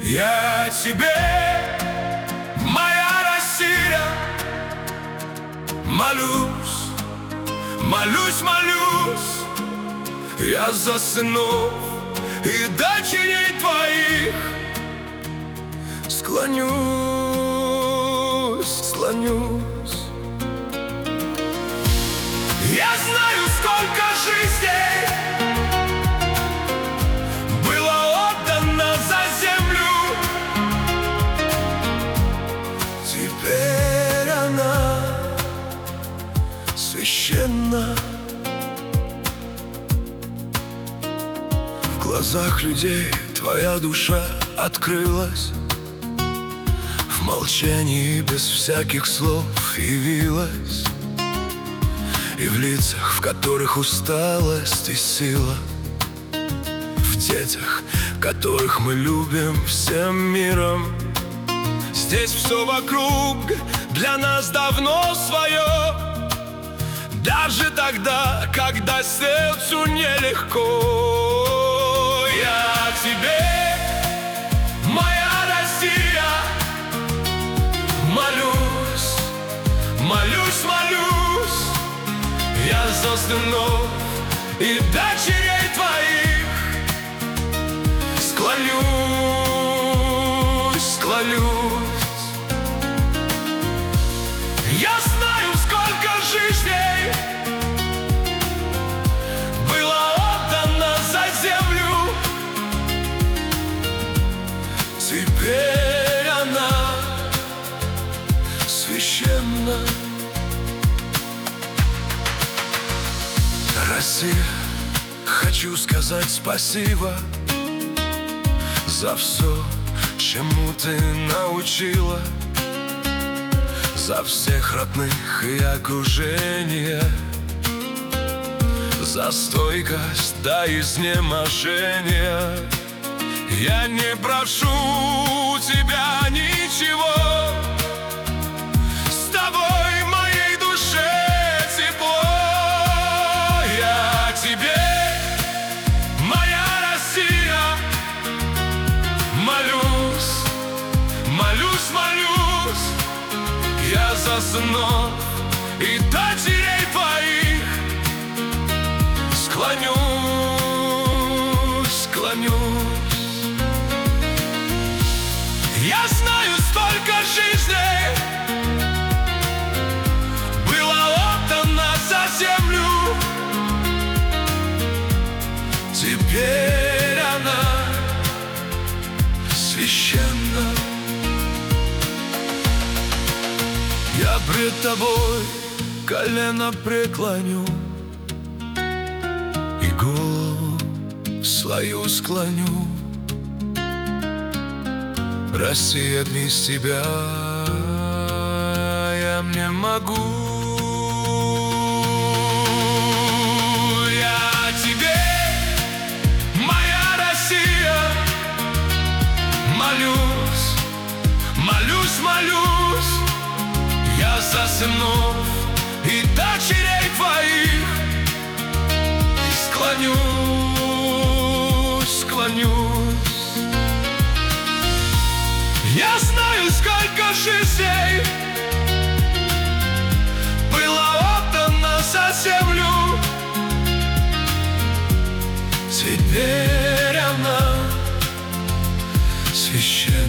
Я тебе, моя Россия, молюсь, молюсь, молюсь. Я за сынов и дочерей твоих склонюсь, склонюсь. Я знаю, сколько жизней было отдано за землю. Теперь она священна. В глазах людей твоя душа открылась, в молчании без всяких слов явилась, и в лицах, в которых усталость и сила, в детях, которых мы любим всем миром. Здесь все вокруг для нас давно свое, даже тогда, когда сердцу нелегко. Я тебе, моя Россия, молюсь, молюсь, молюсь. Я за сынов и дочерей твоих склонюсь, склонюсь. Я знаю, сколько жизней было отдано за землю. Теперь она священна. Россия, хочу сказать спасибо за все, чему ты научила, за всех родных и окружение, за стойкость до изнеможения. Я не прошу тебя ничего, с тобой моей душе тепло. Я тебе, моя Россия, молюсь, молюсь, молюсь. Я за сынов и дочерей твоих склонюсь, склонюсь. Я знаю, столько жизней было отдано за землю. Теперь она священна. Я пред тобой колено преклоню и голову свою склоню. Россия, без тебя я не могу. Я тебе, моя Россия, молюсь, молюсь, молюсь. Я за сынов и дочерей твоих склонюсь, склонюсь. Я знаю, сколько жизней было отдано за землю. Теперь она священна.